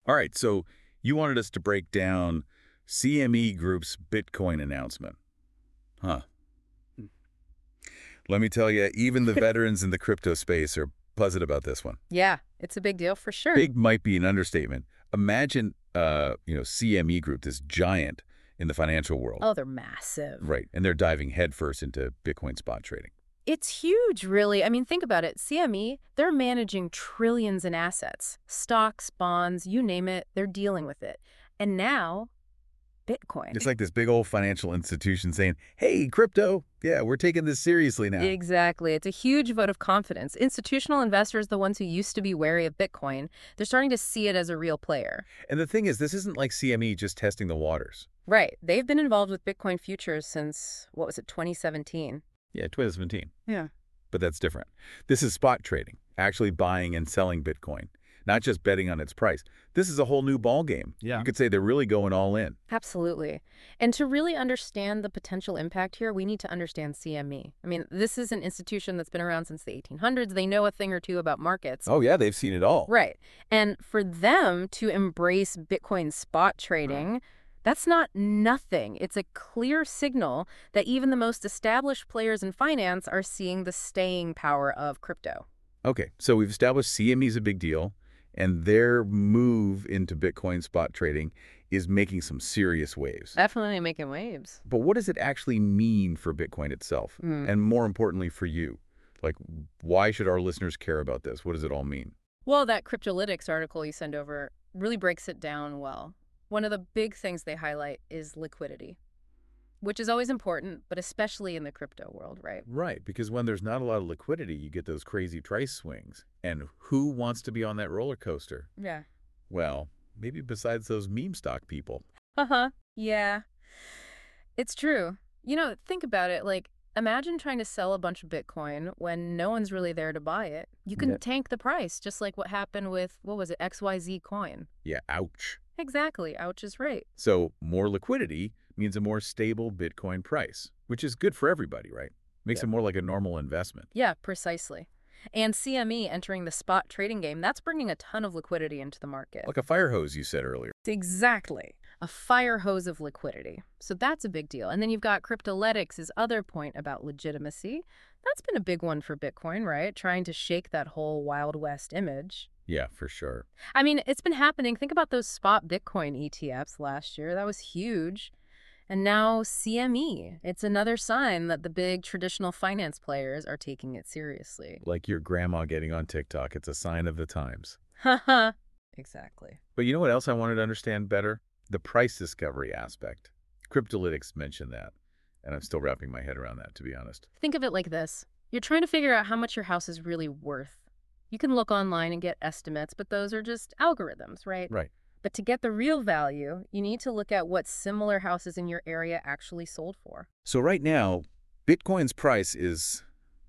All right, so you wanted us to break down CME Group's Bitcoin announcement. Huh. Let me tell you, even the veterans in the crypto space are buzzing about this one. Yeah, it's a big deal for sure. Big might be an understatement. Imagine, CME Group, this giant in the financial world. Oh, they're massive. Right, and they're diving headfirst into Bitcoin spot trading. It's huge, really. I mean, think about it. CME, they're managing trillions in assets. Stocks, bonds, you name it, they're dealing with it. And now, Bitcoin. It's like this big old financial institution saying, hey, crypto, yeah, we're taking this seriously now. Exactly. It's a huge vote of confidence. Institutional investors, the ones who used to be wary of Bitcoin, they're starting to see it as a real player. And the thing is, this isn't like CME just testing the waters. Right. They've been involved with Bitcoin futures since, 2017? Yeah, 2017. Yeah. But that's different. This is spot trading, actually buying and selling Bitcoin, not just betting on its price. This is a whole new ballgame. Yeah. You could say they're really going all in. Absolutely. And to really understand the potential impact here, we need to understand CME. I mean, this is an institution that's been around since the 1800s. They know a thing or two about markets. Oh, yeah, they've seen it all. Right. And for them to embrace Bitcoin spot trading, that's not nothing. It's a clear signal that even the most established players in finance are seeing the staying power of crypto. Okay, so we've established CME is a big deal, and their move into Bitcoin spot trading is making some serious waves. Definitely making waves. But what does it actually mean for Bitcoin itself? And more importantly for you? Like, why should our listeners care about this? What does it all mean? Well, that Cryptolytics article you send over really breaks it down well. One of the big things they highlight is liquidity, which is always important, but especially in the crypto world, right? Right, because when there's not a lot of liquidity, you get those crazy price swings. And who wants to be on that roller coaster? Yeah. Well, maybe besides those meme stock people. Uh-huh. Yeah. It's true. Think about it. Like, imagine trying to sell a bunch of Bitcoin when no one's really there to buy it. You can tank the price, just like what happened with, XYZ coin. Yeah, ouch. Exactly. Ouch is right. So more liquidity means a more stable Bitcoin price, which is good for everybody, right? Makes it more like a normal investment. Yeah, precisely. And CME entering the spot trading game, that's bringing a ton of liquidity into the market. Like a fire hose you said earlier. Exactly. A fire hose of liquidity. So that's a big deal. And then you've got Cryptolytics' other point about legitimacy. That's been a big one for Bitcoin, right? Trying to shake that whole Wild West image. Yeah, for sure. I mean, it's been happening. Think about those spot Bitcoin ETFs last year. That was huge. And now CME. It's another sign that the big traditional finance players are taking it seriously. Like your grandma getting on TikTok. It's a sign of the times. Haha. Exactly. But you know what else I wanted to understand better? The price discovery aspect. Cryptolytics mentioned that, and I'm still wrapping my head around that, to be honest. Think of it like this. You're trying to figure out how much your house is really worth. You can look online and get estimates, but those are just algorithms, right? Right. But to get the real value, you need to look at what similar houses in your area actually sold for. So right now, Bitcoin's price is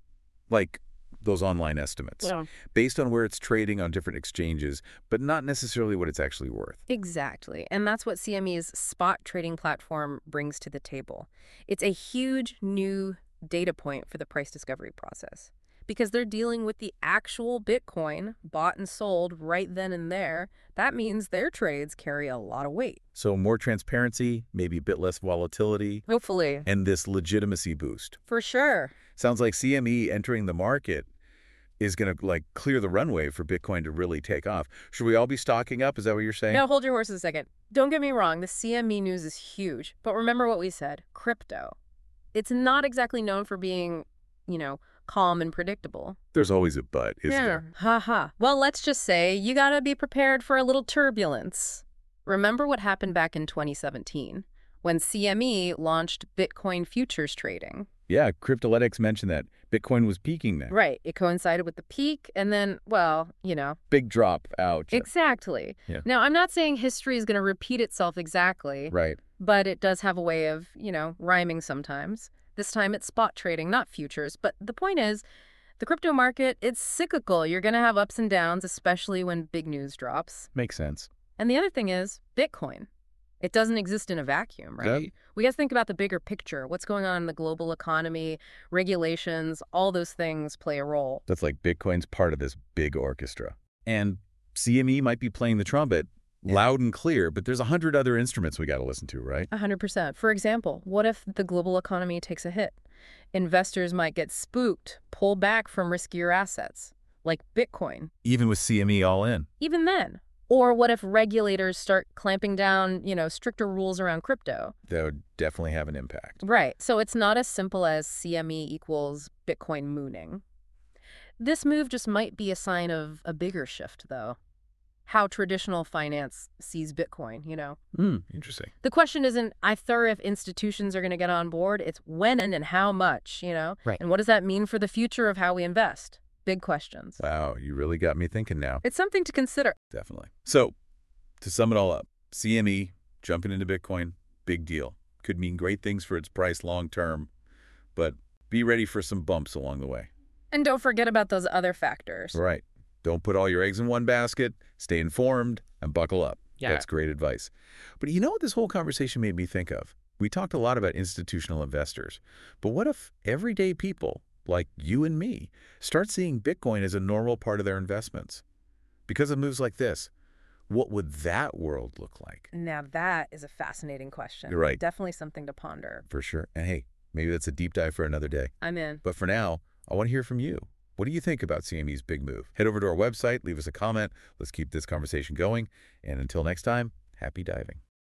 like those online estimates, based on where it's trading on different exchanges, but not necessarily what it's actually worth. Exactly. And that's what CME's spot trading platform brings to the table. It's a huge new data point for the price discovery process, because they're dealing with the actual Bitcoin bought and sold right then and there. That means their trades carry a lot of weight. So more transparency, maybe a bit less volatility, Hopefully. and this legitimacy boost. For sure. Sounds like CME entering the market is going to clear the runway for Bitcoin to really take off. Should we all be stocking up? Is that what you're saying? Now, hold your horses a second. Don't get me wrong. The CME news is huge. But remember what we said. Crypto. It's not exactly known for being, calm and predictable. There's always a but, isn't there? Haha. Well, let's just say you gotta be prepared for a little turbulence. Remember what happened back in 2017 when CME launched Bitcoin futures trading? Yeah, Cryptolytics mentioned that. Bitcoin was peaking then. Right. It coincided with the peak and then, Big drop. Ouch. Exactly. Yeah. Now, I'm not saying history is going to repeat itself exactly. Right. But it does have a way of, rhyming sometimes. This time it's spot trading, not futures. But the point is, the crypto market, it's cyclical. You're going to have ups and downs, especially when big news drops. Makes sense. And the other thing is Bitcoin. It doesn't exist in a vacuum, right? Yeah. We got to think about the bigger picture. What's going on in the global economy, regulations, all those things play a role. That's like Bitcoin's part of this big orchestra. And CME might be playing the trumpet, loud and clear, but there's 100 other instruments we got to listen to, right? 100%. For example, what if the global economy takes a hit? Investors might get spooked, pull back from riskier assets, like Bitcoin. Even with CME all in. Even then. Or what if regulators start clamping down, stricter rules around crypto? That would definitely have an impact. Right. So it's not as simple as CME equals Bitcoin mooning. This move just might be a sign of a bigger shift, though. How traditional finance sees Bitcoin, Interesting. The question isn't, if institutions are going to get on board. It's when and how much, Right. And what does that mean for the future of how we invest? Big questions. Wow, you really got me thinking now. It's something to consider. Definitely. So, to sum it all up, CME jumping into Bitcoin, big deal. Could mean great things for its price long term, but be ready for some bumps along the way. And don't forget about those other factors. Right. Don't put all your eggs in one basket. Stay informed and buckle up. Yeah. That's great advice. But you know what this whole conversation made me think of? We talked a lot about institutional investors, but what if everyday people like you and me start seeing Bitcoin as a normal part of their investments? Because of moves like this, what would that world look like? Now that is a fascinating question. You're right. Definitely something to ponder. For sure. And hey, maybe that's a deep dive for another day. I'm in. But for now, I want to hear from you. What do you think about CME's big move? Head over to our website, leave us a comment. Let's keep this conversation going. And until next time, happy diving.